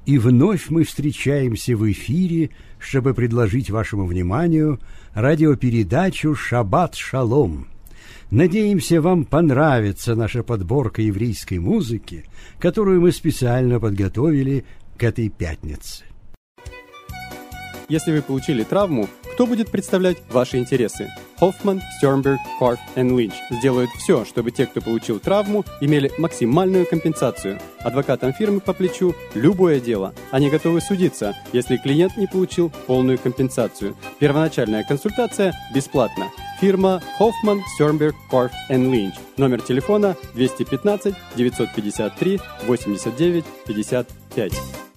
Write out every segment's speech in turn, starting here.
И вновь мы встречаемся в эфире, чтобы предложить вашему вниманию радиопередачу «Шаббат Шалом». Надеемся, вам понравится наша подборка еврейской музыки, которую мы специально подготовили к этой пятнице. Если вы получили травму, кто будет представлять ваши интересы? Хоффман, Стёрнберг, Карф и Линч сделают все, чтобы те, кто получил травму, имели максимальную компенсацию. Адвокатам фирмы по плечу любое дело. Они готовы судиться, если клиент не получил полную компенсацию. Первоначальная консультация бесплатна. Фирма Хоффман, Стёрнберг, Карф и Линч. Номер телефона 215 953 89 55.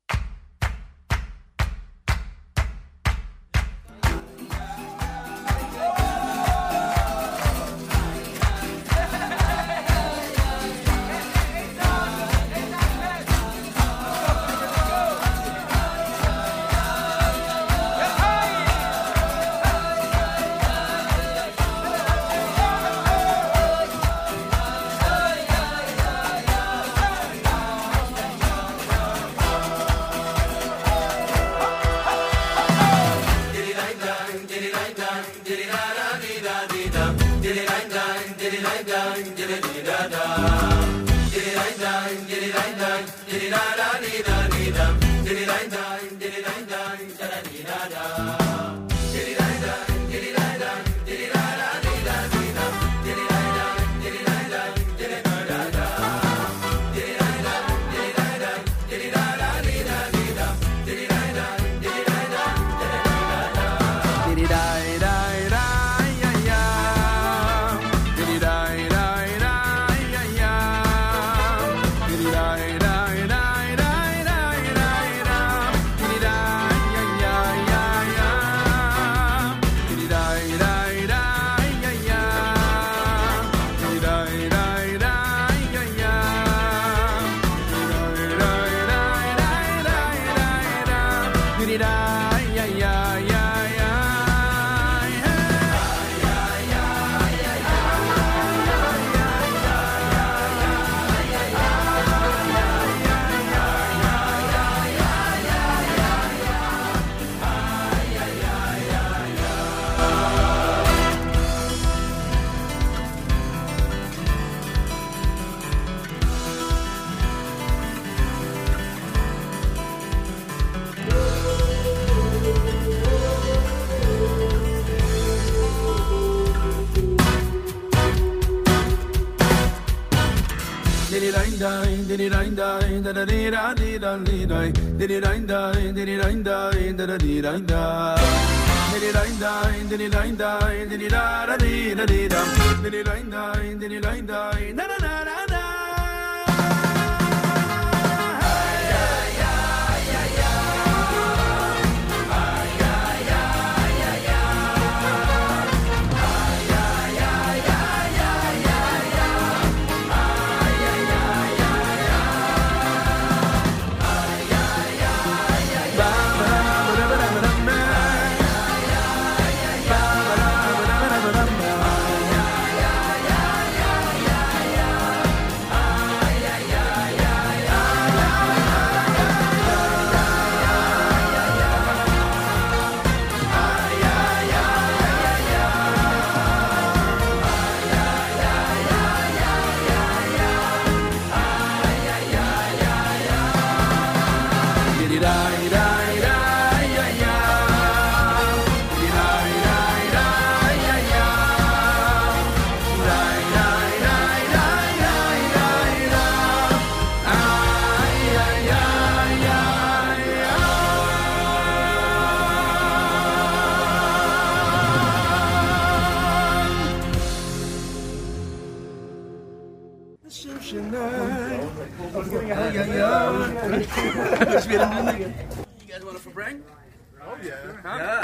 You guys want it for Brang? Oh yeah. Huh?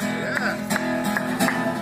Yeah.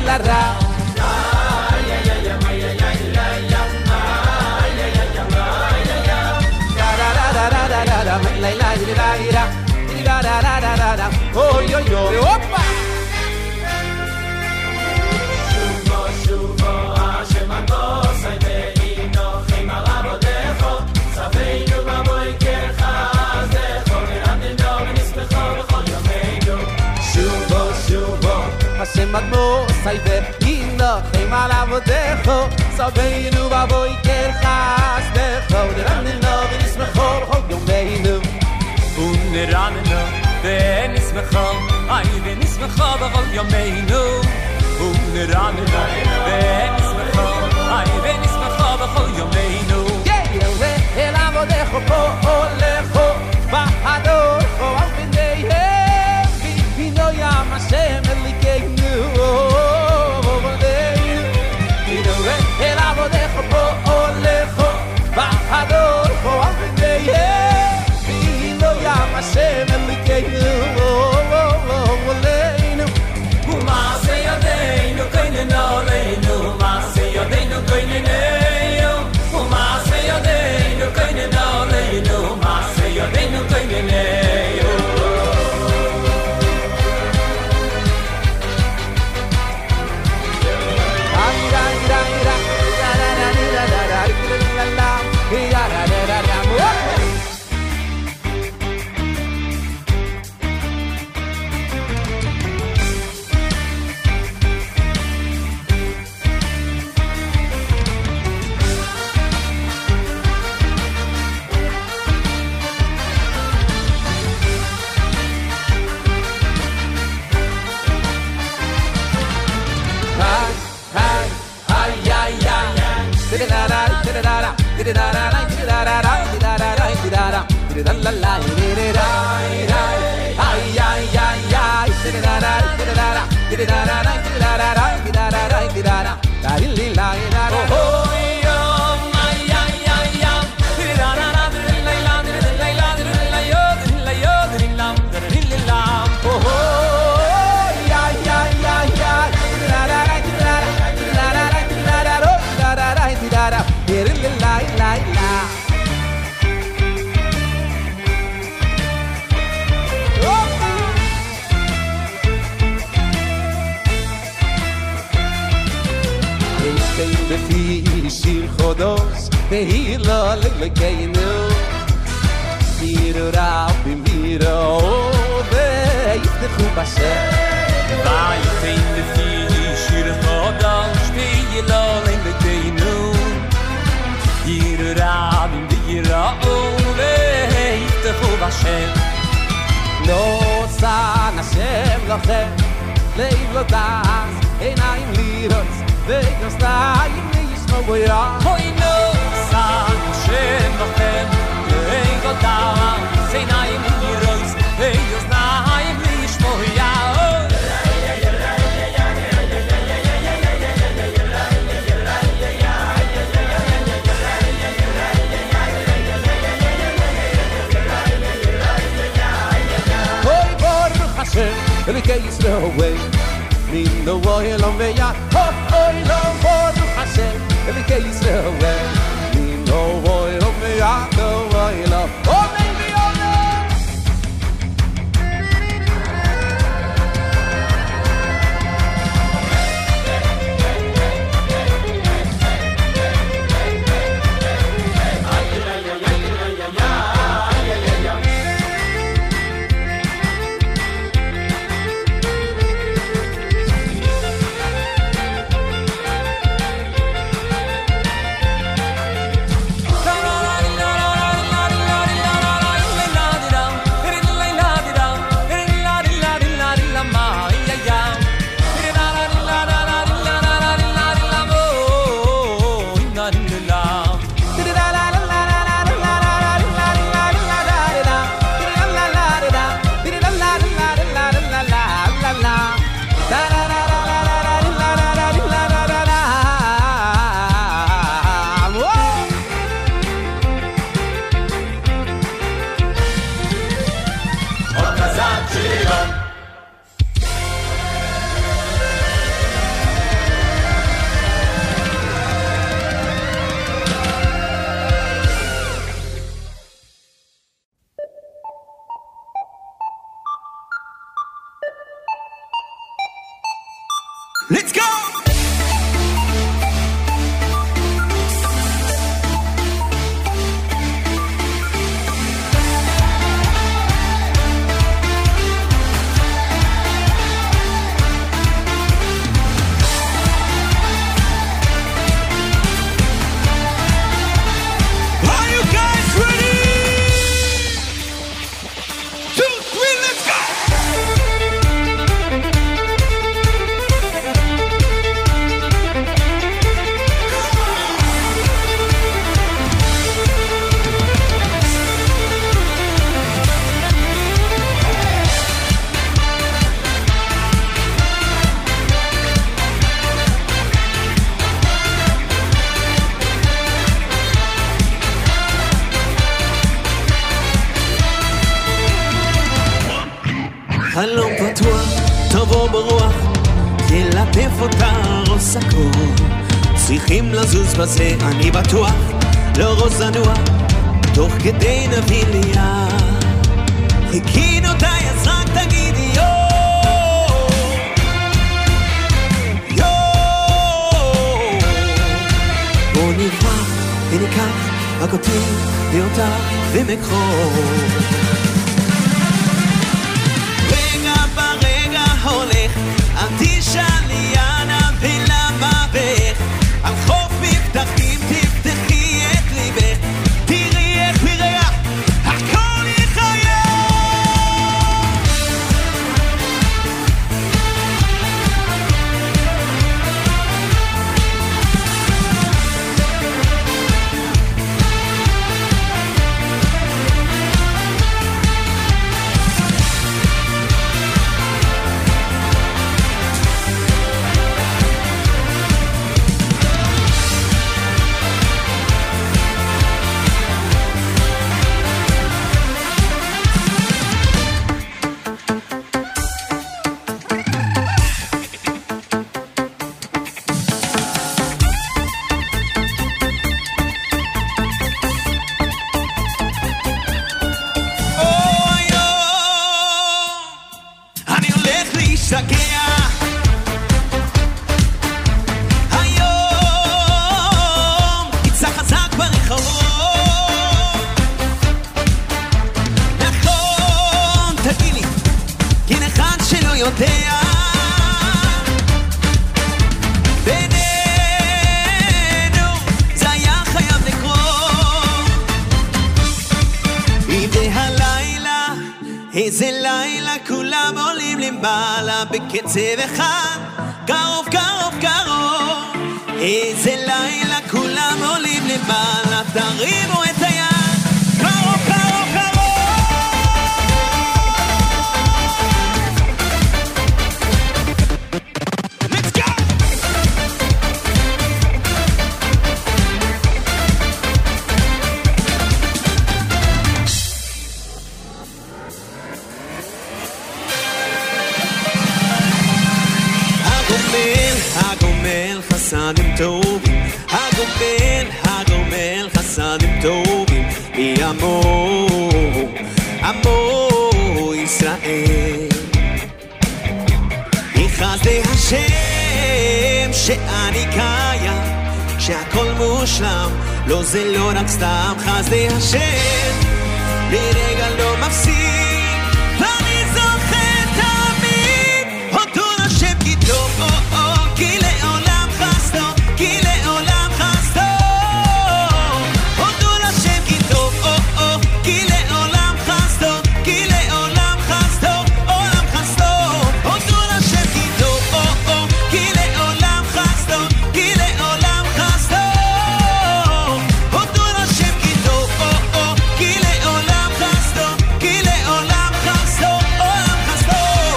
Oh, yo, yo, opa! Hashem admo sayve inna khaymal avodecho saveinu baboy kel khas decho deranno nismecho hol yomeinu uneranno nismecho ay nismecho hol yomeinu uneranno nismecho ay nismecho hol yomeinu yele el avodecho po olecho bahado al bindei no yam Hashem elikeinu el avodecho po olecho bahador po avdeye no yam Hashem elikeinu oleinu uma se yadeinu koinenu oleinu uma se yadeinu koinenu uma se yadeinu koinenu oleinu uma se yadeinu koinenu Behila lelekeinu Mirura bimiro Veitnechu bashem Vaytein lefi shir chodosh Behila lelekeinu Mirura bimiro Veitnechu bashem No san Hashem lochem Leiv lo das Einayim liros Veitnos nayim neyishmo boira Hoi no san Hashem lochem Leiv lo das Einayim liros Veitnos nayim neyishmo boira Elike Yisrael way Min the oil on me ya oil on board Hashem Elike Yisrael way Min the oil on me ya the oil on me Let's go! חלום פתוח, תבוא ברוח, תלטף אותה ראש הכל. צריכים לזוז בזה, אני בטוח, לא ראש זנוע, תוך כדי נביא ליד. חיכינו די, אז רק תגידי יו, יו. בוא נברח וניקח רק אותי ואותה ומקחור. הולך, אל תשאלי אנה ולמה ואיך, על חוף מבטחים תפתחי את ליבך, תראי איך מריח, הכל יחייך. איזה לילה כולם עולים למעלה בקצב אחד, קרוב קרוב קרוב. איזה לילה כולם עולים למעלה, תרימו את היד, קרוב קרוב קרוב. Let's go! הגומל חסדים טובים, הגומל חסדים טובים, עמו ישראל. בחסדי השם שאני קיים, שהכל מושלם, לא זה לא רק סתם. חסדי השם לרגע לא מפסיק, ואני זוכר תמיד אותו השם כי טוב, כי לעולם חסדו, כי לעולם חסדו. אותו השם כי טוב, כי לעולם חסדו, כי לעולם חסדו, עולם חסדו. אותו השם כי טוב, כי לעולם חסדו, כי לעולם חסדו. אותו השם כי טוב, כי לעולם חסדו, כי לעולם חסדו, עולם חסדו.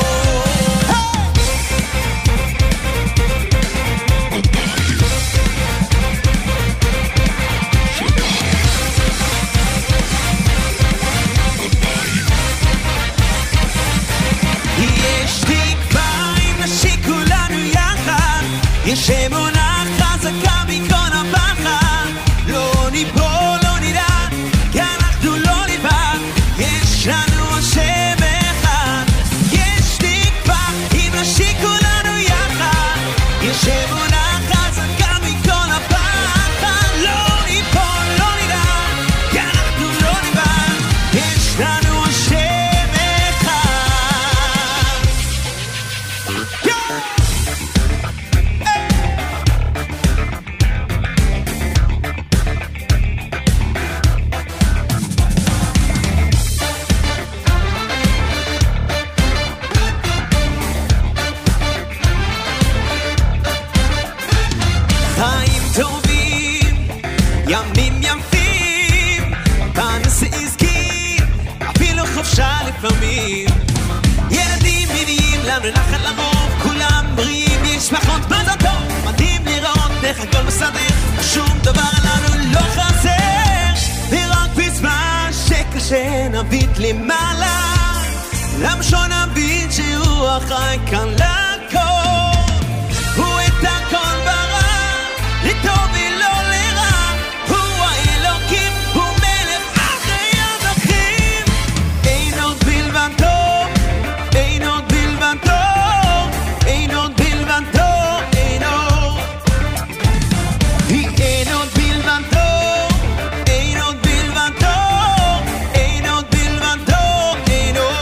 יש תקווה אם נשיק כולנו יחד, יש אמונה חזקה מכל הפחד. לא ניפול, לא נדע, כי אנחנו לא נדבק, יש לנו השם אחד. יש תקווה אם נשיק כולנו יחד, לפעמים ילדים מביאים לנו נחת לרוב כולם בריאים, יש משפחות מזל טוב מדהים לראות איך הכל מסדר שום דבר לנו לא חסר ורק בזמן שקשה נביט למעלה למשון נביט שהוא אחראי כאן לכל הוא את הכל ברא לטוב ולא לרע הוא האלוקים הוא מלך אחרי הדרכים אין עוד בלבד טוב אין עוד בלבד טוב אין עוד בלבד טוב אין עוד אין עוד בלבד טוב אין עוד בלבד טוב אין עוד בלבד טוב אין עוד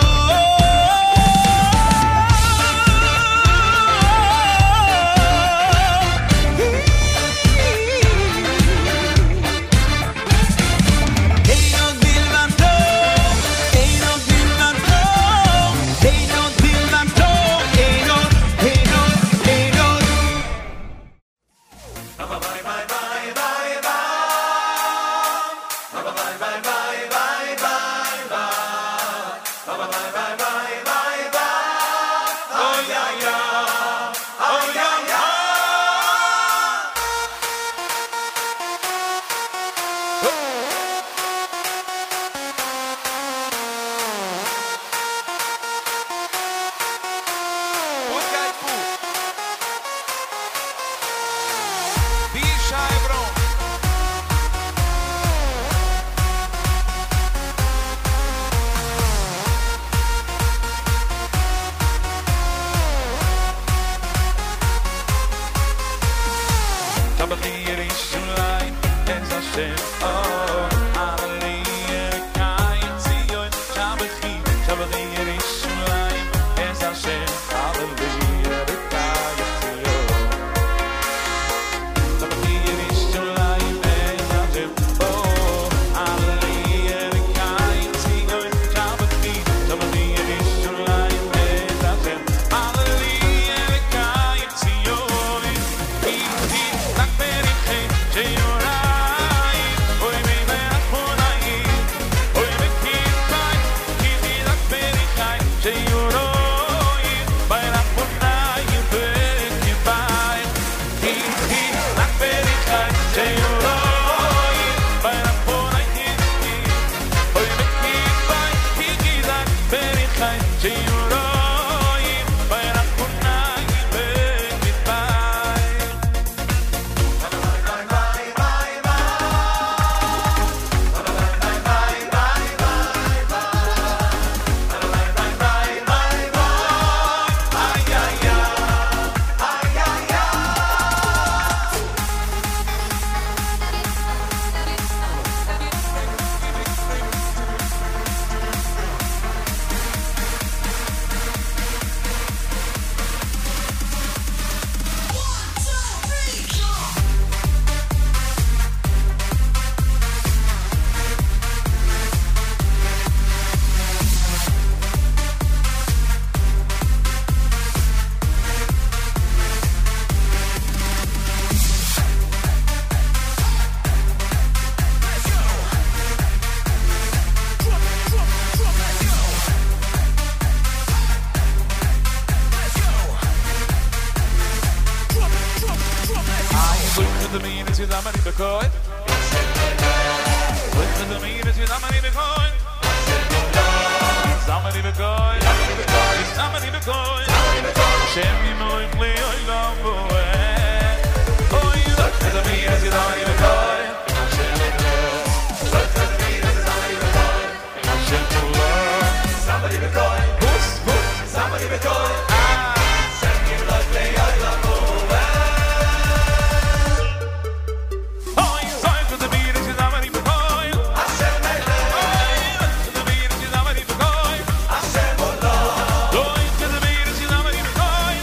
Going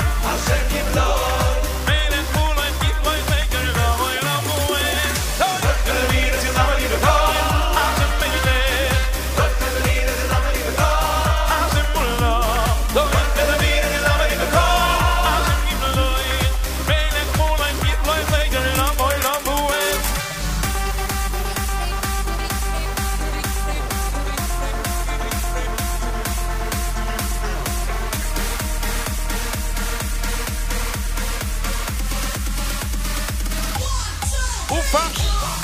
fast.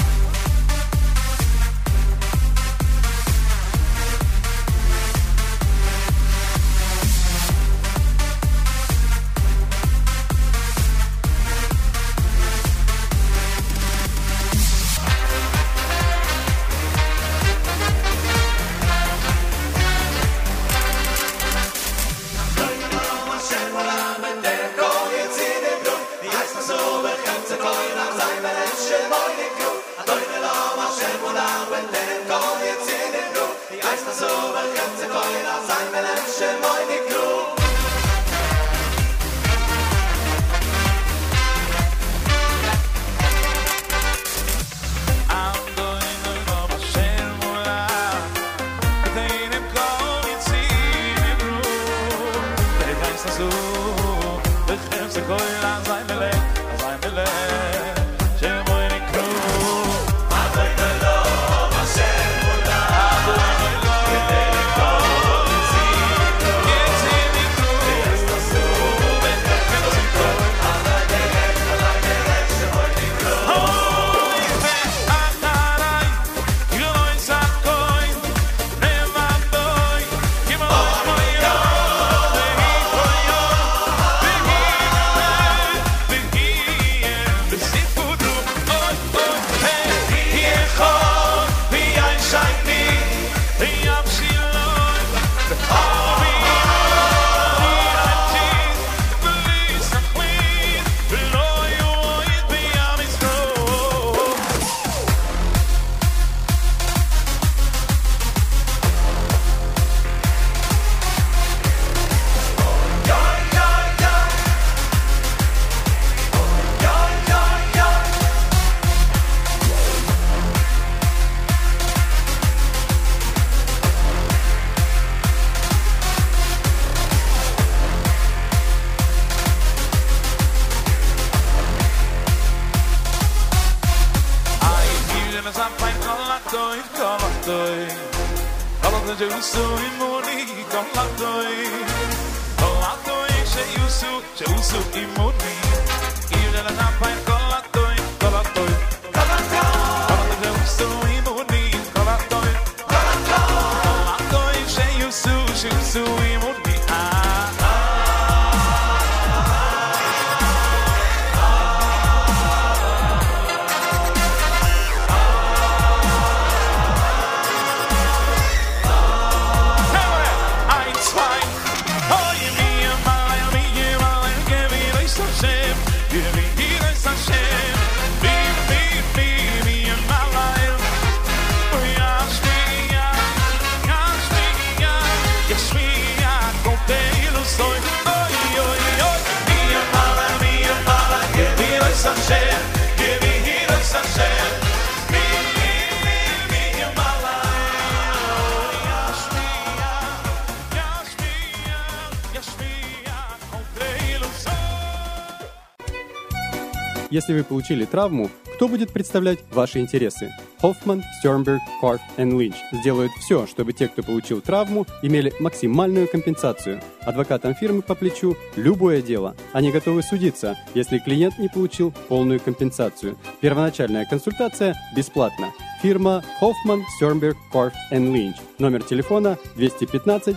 Если вы получили травму, кто будет представлять ваши интересы? Hoffman, Sternberg, Karpf и Lynch сделают все, чтобы те, кто получил травму, имели максимальную компенсацию. Адвокатам фирмы по плечу любое дело. Они готовы судиться, если клиент не получил полную компенсацию. Первоначальная консультация бесплатна. Фирма Hoffman, Sternberg, Karpf и Lynch. Номер телефона 215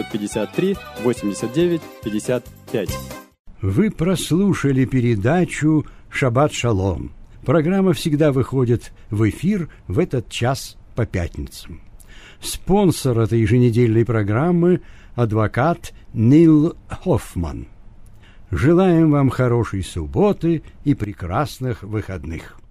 953 89 55. Вы прослушали передачу «Шаббат шалом». Программа всегда выходит в эфир в этот час по пятницам. Спонсор этой еженедельной программы – адвокат Нил Хоффман. Желаем вам хорошей субботы и прекрасных выходных.